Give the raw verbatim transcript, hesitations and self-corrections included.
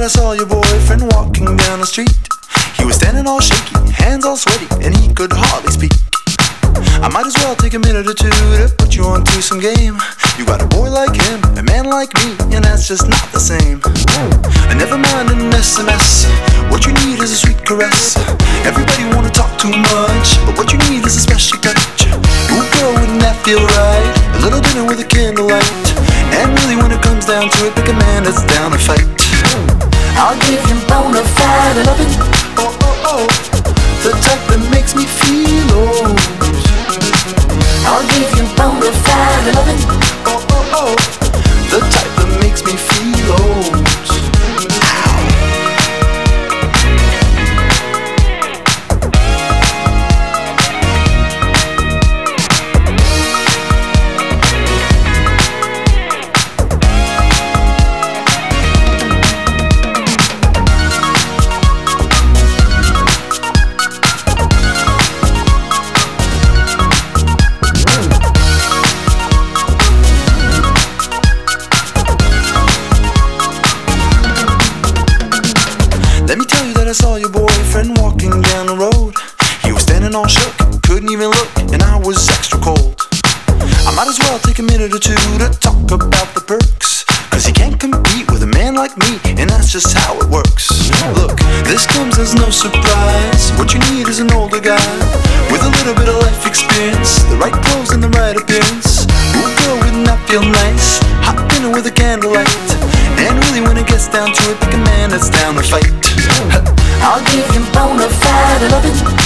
that I saw your boyfriend walking down the street. He was standing all shaky, hands all sweaty, and he could hardly speak. I might as well take a minute or two to put you onto some game. You got a boy like him, a man like me, and that's just not the same. And never mind an S M S, what you need is a sweet caress. Everybody wanna talk too much, but what you need is a special touch. Ooh girl, wouldn't that feel right? A little dinner with a candlelight. And really when it comes down to it, pick a man that's down to fight. I'll give him bona fide loving, oh oh oh, the type that makes me feel old. I'll give you bona fide loving, oh oh oh, the type that makes me feel old. Let me tell you that I saw your boyfriend walking down the road. He was standing all shook, couldn't even look, and I was extra cold. I might as well take a minute or two to talk about the perks, cause he can't compete with a man like me, and that's just how it works. Look, this comes as no surprise. What you need is an older guy with a little bit of life experience, the right clothes and the right appearance. Ooh girl, wouldn't that feel nice? Hot dinner with a candlelight. And really when it gets down to it, pick a man that's down to fight. I'll give him bona fide loving,